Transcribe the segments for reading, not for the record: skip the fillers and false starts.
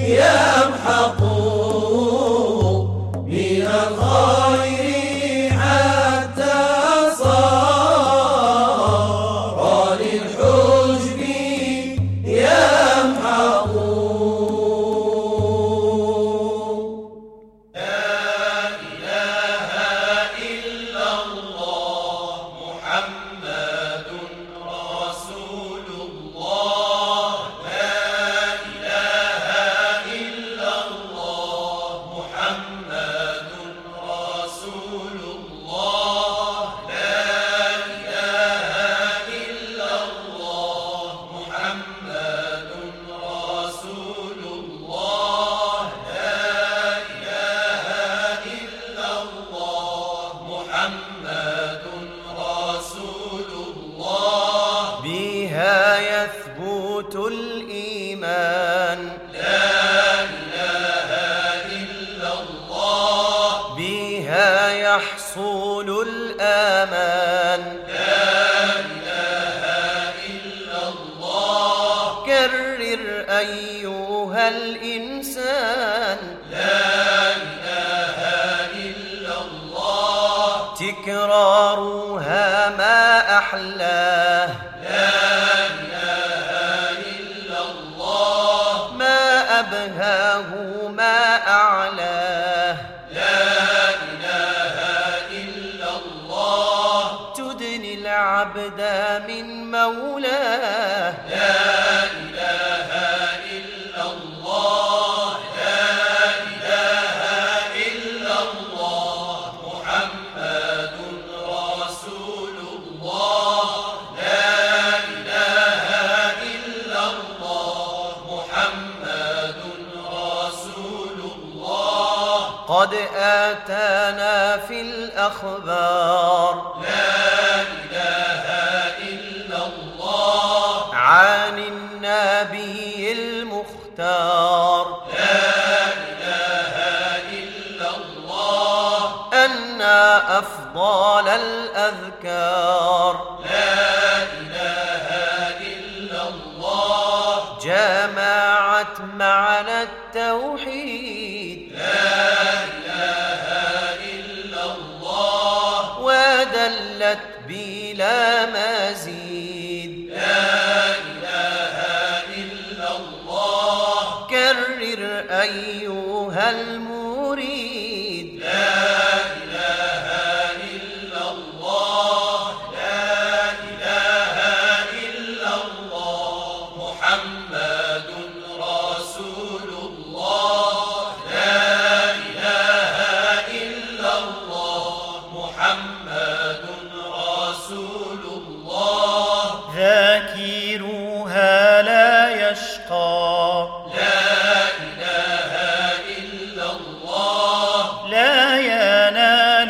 يمحق من الخير حتى صار للحجب يمحق. يثبت الإيمان لا إله إلا الله، بها يحصل الآمان لا إله إلا الله. كرر أيها الإنسان لا إله إلا الله، تكرارها ما أحلاه أبهاه ما أعلاه. لا إله إلا الله، تدني العبد من مولاه. لا إله إلا الله، لا إله إلا الله، محمد رسول الله. لا إله إلا الله، محمد رسول الله. قد آتانا في الأخبار لا إله إلا الله، عن النبي المختار. لا إله إلا الله، أن أفضل الأذكار. لا إله إلا الله، جمعت معنى التوحيد. لا إله إلا الله، ودلت بلا مزيد. لا إله إلا الله. كرر أيها المريد. لا إله إلا الله، لا إله إلا الله، محمد رسول الله. لا إله إلا الله، محمد رسول الله. ذاكروها لا يشقى. لا إله إلا الله، لا ينال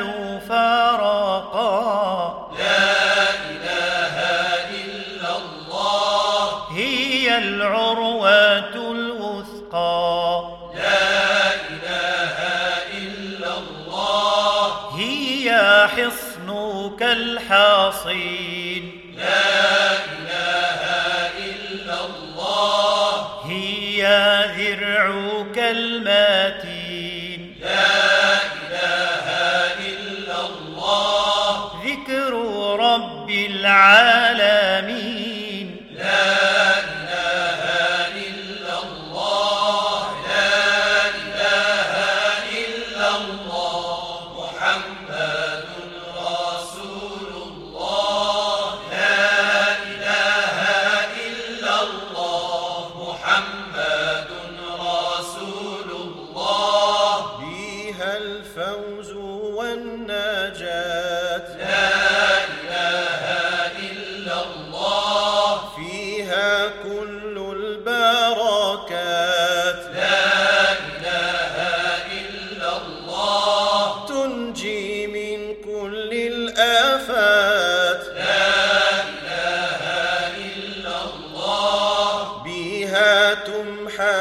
فراقا. لا إله إلا الله، هي العروة الوثقى. لا إله إلا الله، هي حصنك الحصين. لا إله إلا الله، هي ذرعك المتين. لا إله إلا الله، ذكر رب العالمين. لا إله إلا الله، لا إله إلا الله، محمد رسول الله. لا إله إلا الله، محمد رسول الله. بها الفوز والنجاة. لا إله إلا الله، فيها كل البركات. لا إله إلا الله، تنجي من كل الآفات. لا إله إلا الله، بها تمحى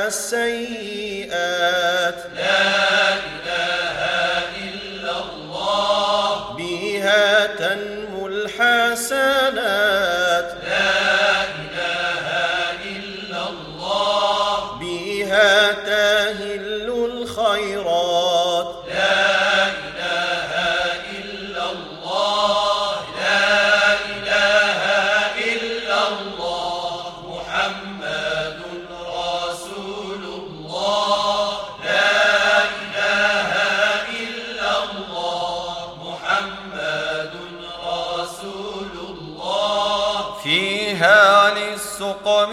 السيئات. لا إله إلا الله، بها تنمو الحسنات. لا إله إلا الله، بها فيها تهل الخيرات. لا إله إلا الله لا إله إلا الله محمد رسول الله لا إله إلا الله محمد رسول الله. فيها للسقم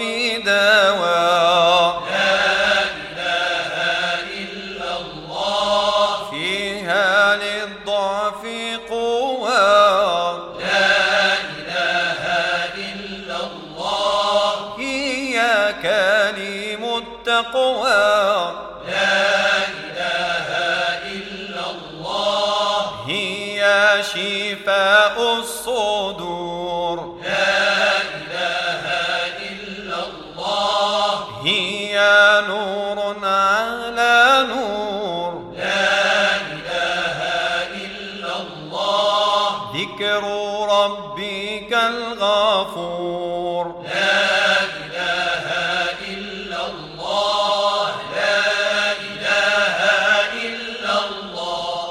دواء لا إله إلا الله فيها للضعف قوى لا إله إلا الله هي كلم التقوى لا إله إلا الله هي شفاء الصدور لا إله إلا الله هي نور على نور لا إله إلا الله ذكر ربك الغفور لا إله إلا الله لا إله إلا الله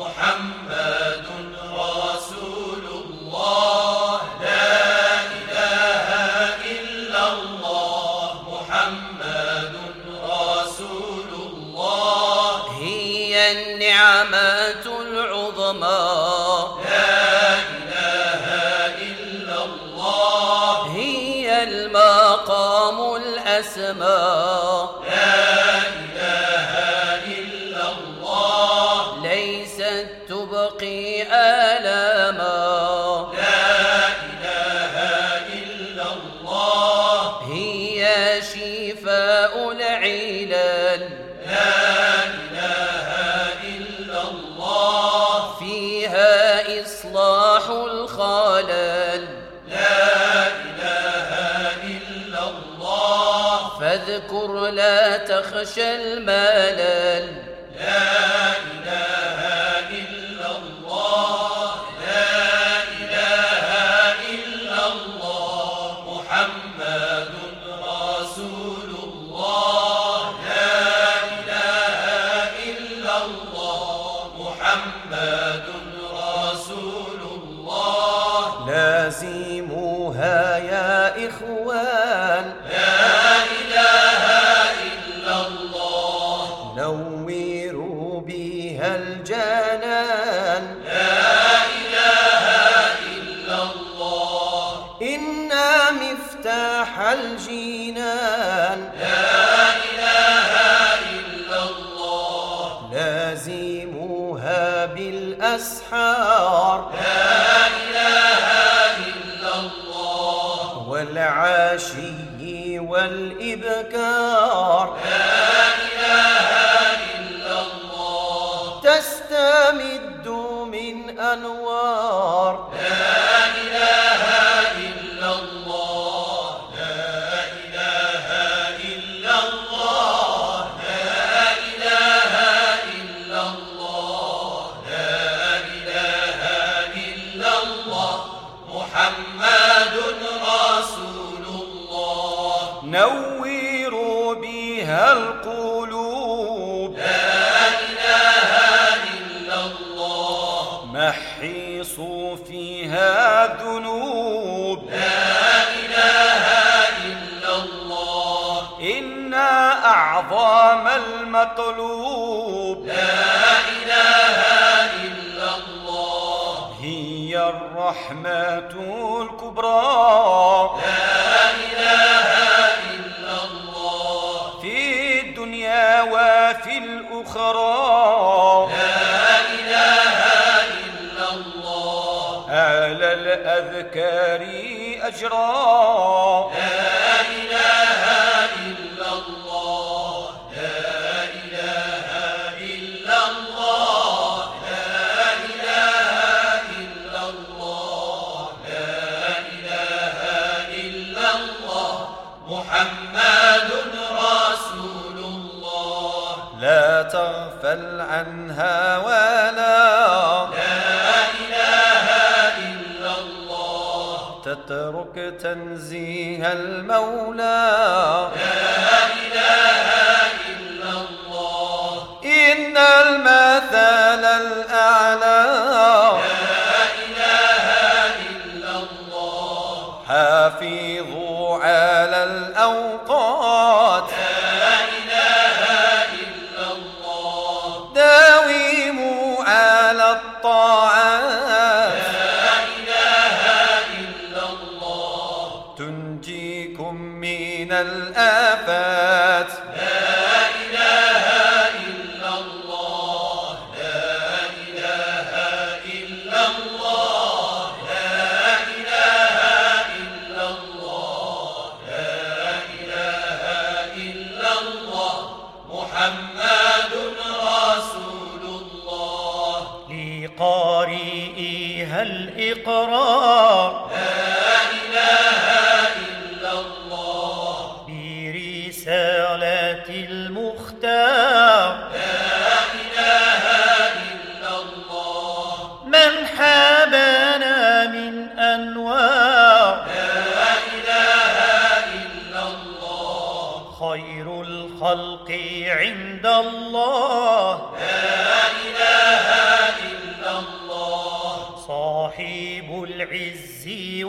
محمد رسول الله لا إله إلا الله محمد رسول الله. هي النعمة العظمى لا إله إلا الله هي المقام الأسمى لا إله إلا الله ليست تبقي آلاما لا إله إلا الله هي شفاء العلل لا إله إلا الله فيها إصلاح الخلل لا إله إلا الله فاذكر لا تخشى الملل لا إله إلا الله لا إله إلا الله محمد رسول الله لا إله إلا الله محمد رسول الله. لازموها يا إخوان لا إله إلا الله نوروا بها الجنان لا إله إلا الله إنا مفتاح الجنان لا إله إلا الله لازموها بالأسحار لا إله إلا الله والعشي والإبكار لا إله إلا الله تستمد من أنوار لا إله إلا الله لا إله إلا الله لا إله إلا الله لا إله إلا الله محمد رسول الله. نوروا بها القلوب لا إله إلا الله محيصوا فيها ذنوب لا إله إلا الله إن أعظم المطلوب لا إله إلا الله هي الرحمة الكبرى لا إله إلا الله في الدنيا وفي الأخرى لا إله إلا الله على الأذكار أجرى لا إله إلا الله لا إله إلا الله لا إله إلا الله لا إله إلا الله محمد رسول الله. لا تغفل عنها ولا لا إله إلا الله تترك تنزيه المولى لا إله إلا الإقرار لا إله إلا الله برسالة المختار لا إله إلا الله من حابنا من أنوار لا إله إلا الله خير الخلق عند الله لا إله إلا الله صاحب العز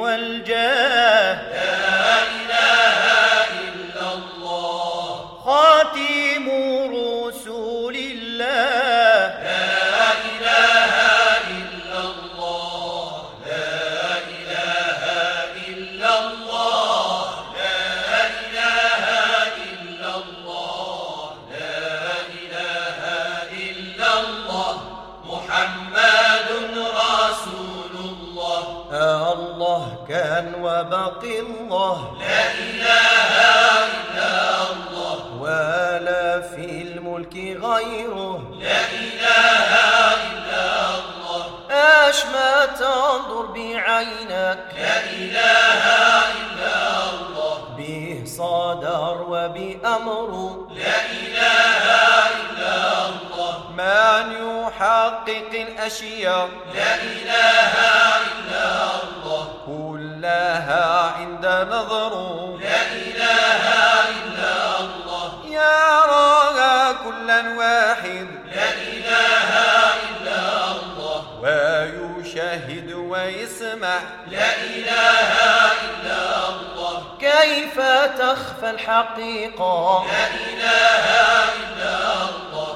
والجاه لا إله إلا الله خاتم رسول الله لا إله إلا الله لا إله إلا الله لا إله إلا الله لا إله إلا الله محمد رسول الله الله كان وبقي الله لا إله إلا الله ولا في الملك غيره لا إله إلا الله أشمى تنظر بعينك لا إله إلا الله به صدر وبأمره لا إله إلا الله من يحقق الأشياء لا إله إلا الله كلها عند نظره لا إله إلا الله يراها كلا واحد لا إله إلا الله ويشاهد ويسمع لا إله إلا الله كيف تخفى الحقيقة لا إله إلا الله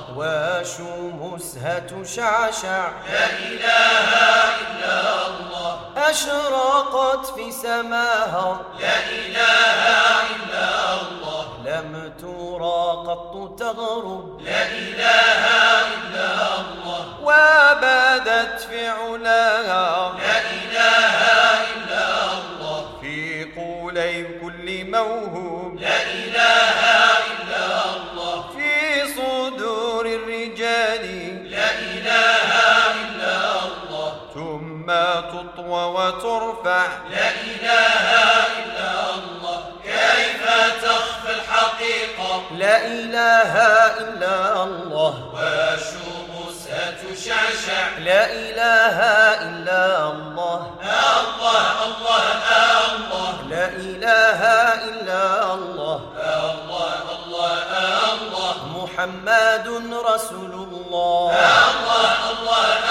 وشموسها تشعشع لا إله إلا الله أشرقت في سماها لا إله إلا الله لم ترى قط تغرب لا إله إلا الله وبدت في علاها لا إله إلا الله في قولي كل موهوب لا إله إلا الله في صدور الرجال لا إله إلا الله ثم تطوى وترفع لا إله إلا الله كيف تخفى الحقيقة لا إله إلا الله وشموسها تشعشع لا إله إلا الله الله الله الله لا إله إلا الله الله الله الله محمد رسول الله الله الله